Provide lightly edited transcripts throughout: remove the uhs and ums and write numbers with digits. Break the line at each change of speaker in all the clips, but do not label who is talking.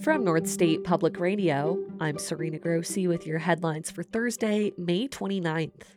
From North State Public Radio, I'm Serena Grossi with your headlines for Thursday, May 29th.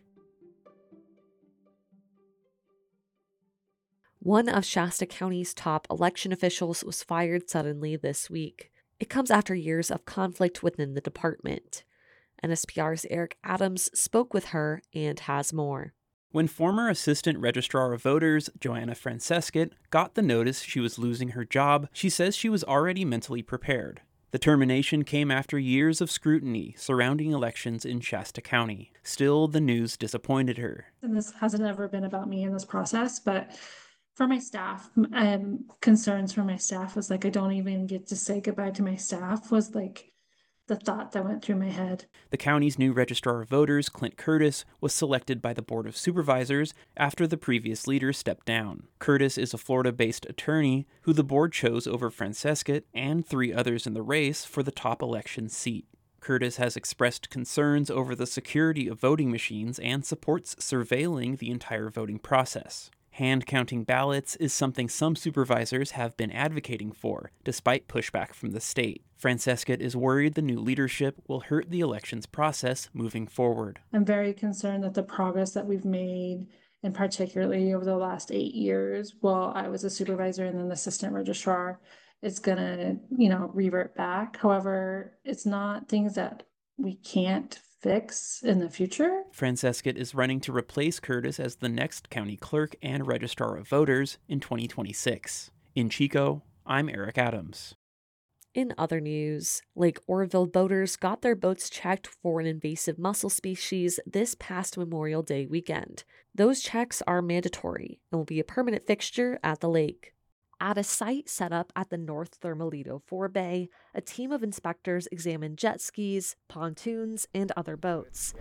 One of Shasta County's top election officials was fired suddenly this week. It comes after years of conflict within the department. NSPR's Eric Adams spoke with her and has more.
When former Assistant Registrar of Voters, Joanna Francescott, got the notice she was losing her job, she says she was already mentally prepared. The termination came after years of scrutiny surrounding elections in Shasta County. Still, the news disappointed her.
And this hasn't ever been about me in this process, but for my staff, concerns for my staff was like, I don't even get to say goodbye to my staff, was like the thought that went through my head.
The county's new Registrar of Voters, Clint Curtis, was selected by the Board of Supervisors after the previous leader stepped down. Curtis is a Florida-based attorney who the board chose over Francescott and 3 others in the race for the top election seat. Curtis has expressed concerns over the security of voting machines and supports surveilling the entire voting process. Hand-counting ballots is something some supervisors have been advocating for, despite pushback from the state. Francescott is worried the new leadership will hurt the elections process moving forward.
I'm very concerned that the progress that we've made, and particularly over the last 8 years, while I was a supervisor and then assistant registrar, is gonna, revert back. However, it's not things that we can't fix in the future.
Francescott is running to replace Curtis as the next county clerk and registrar of voters in 2026. In Chico, I'm Eric Adams.
In other news, Lake Oroville boaters got their boats checked for an invasive mussel species this past Memorial Day weekend. Those checks are mandatory and will be a permanent fixture at the lake. At a site set up at the North Thermalito Forebay, a team of inspectors examined jet skis, pontoons, and other boats.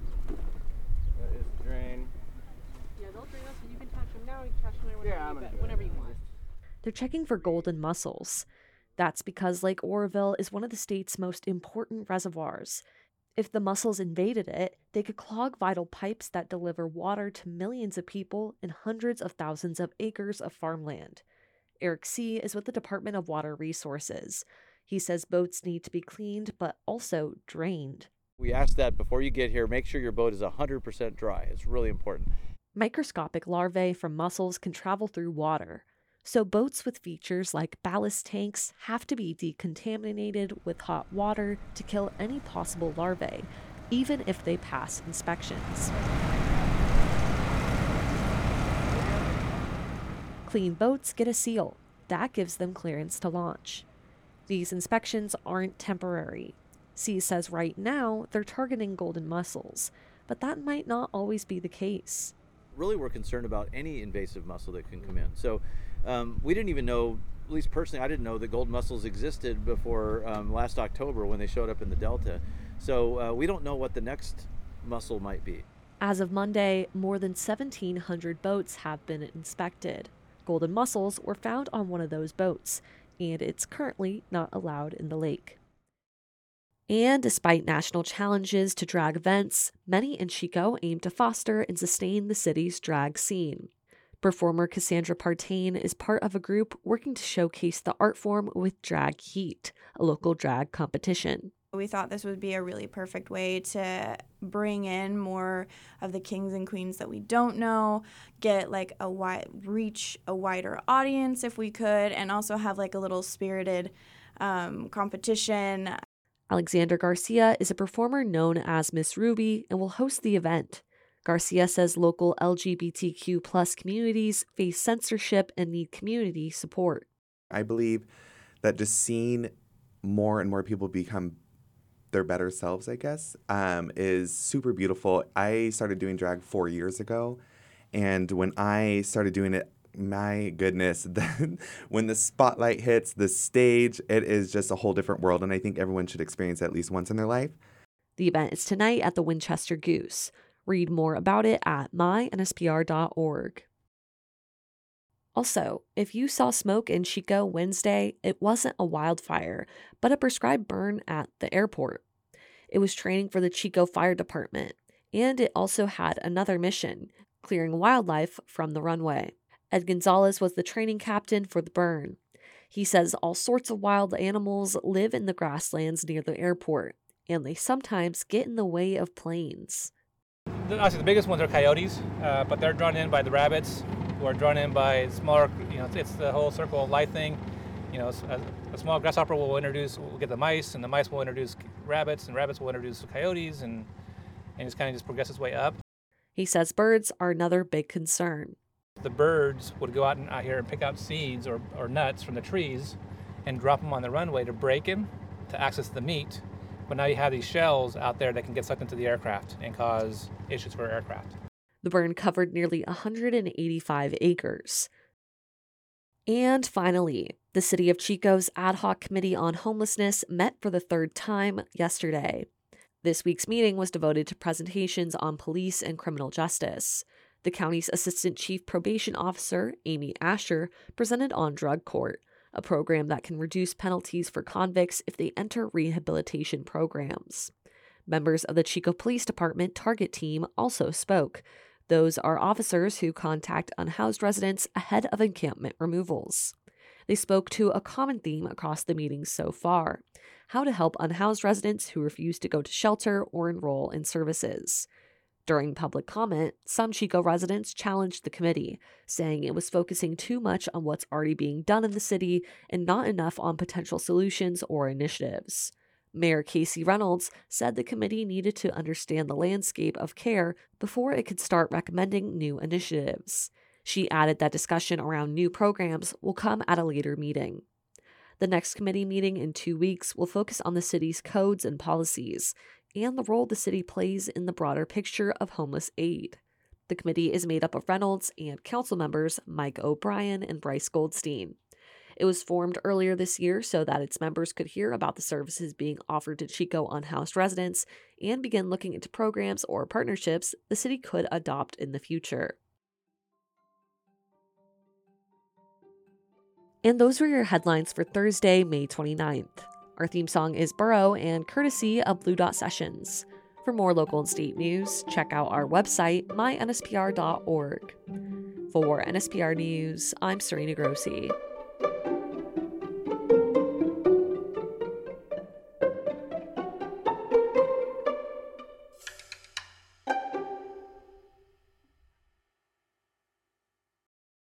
That is the drain.
Yeah, they'll drain us, and you can touch them now. You can touch them whenever you want.
They're checking for golden mussels. That's because Lake Oroville is one of the state's most important reservoirs. If the mussels invaded it, they could clog vital pipes that deliver water to millions of people and hundreds of thousands of acres of farmland. Eric C. is with the Department of Water Resources. He says boats need to be cleaned, but also drained.
We ask that before you get here, make sure your boat is 100% dry. It's really important.
Microscopic larvae from mussels can travel through water, so boats with features like ballast tanks have to be decontaminated with hot water to kill any possible larvae, even if they pass inspections. Clean boats get a seal. That gives them clearance to launch. These inspections aren't temporary. C says right now they're targeting golden mussels, but that might not always be the case.
Really, we're concerned about any invasive mussel that can come in. So we didn't even know, at least personally, I didn't know that golden mussels existed before last October when they showed up in the Delta. So we don't know what the next mussel might be.
As of Monday, more than 1,700 boats have been inspected. Golden mussels were found on one of those boats, and it's currently not allowed in the lake. And despite national challenges to drag events, many in Chico aim to foster and sustain the city's drag scene. Performer Cassandra Partain is part of a group working to showcase the art form with Drag Heat, a local drag competition.
We thought this would be a really perfect way to bring in more of the kings and queens that we don't know, get like reach a wider audience if we could, and also have like a little spirited competition.
Alexander Garcia is a performer known as Miss Ruby and will host the event. Garcia says local LGBTQ plus communities face censorship and need community support.
I believe that just seeing more and more people become their better selves, I guess, is super beautiful. I started doing drag 4 years ago, and when I started doing it, my goodness, when the spotlight hits the stage, it is just a whole different world, and I think everyone should experience it at least once in their life.
The event is tonight at the Winchester Goose. Read more about it at mynspr.org. Also, if you saw smoke in Chico Wednesday, it wasn't a wildfire, but a prescribed burn at the airport. It was training for the Chico Fire Department, and it also had another mission, clearing wildlife from the runway. Ed Gonzalez was the training captain for the burn. He says all sorts of wild animals live in the grasslands near the airport, and they sometimes get in the way of planes.
Obviously, the biggest ones are coyotes, but they're drawn in by the rabbits, who are drawn in by smaller, it's the whole circle of life thing. A small grasshopper will get the mice, and the mice will introduce rabbits, and rabbits will introduce coyotes, and it's kind of just progresses its way up.
He says birds are another big concern.
The birds would go out here and pick out seeds or nuts from the trees and drop them on the runway to break them, to access the meat. But now you have these shells out there that can get sucked into the aircraft and cause issues for aircraft.
The burn covered nearly 185 acres. And finally, the City of Chico's Ad Hoc Committee on Homelessness met for the third time yesterday. This week's meeting was devoted to presentations on police and criminal justice. The county's Assistant Chief Probation Officer, Amy Asher, presented on Drug Court, a program that can reduce penalties for convicts if they enter rehabilitation programs. Members of the Chico Police Department Target Team also spoke. Those are officers who contact unhoused residents ahead of encampment removals. They spoke to a common theme across the meetings so far: how to help unhoused residents who refuse to go to shelter or enroll in services. During public comment, some Chico residents challenged the committee, saying it was focusing too much on what's already being done in the city and not enough on potential solutions or initiatives. Mayor Casey Reynolds said the committee needed to understand the landscape of care before it could start recommending new initiatives. She added that discussion around new programs will come at a later meeting. The next committee meeting in 2 weeks will focus on the city's codes and policies and the role the city plays in the broader picture of homeless aid. The committee is made up of Reynolds and council members Mike O'Brien and Bryce Goldstein. It was formed earlier this year so that its members could hear about the services being offered to Chico unhoused residents and begin looking into programs or partnerships the city could adopt in the future. And those were your headlines for Thursday, May 29th. Our theme song is Burrow and courtesy of Blue Dot Sessions. For more local and state news, check out our website, mynspr.org. For NSPR News, I'm Serena Grossi.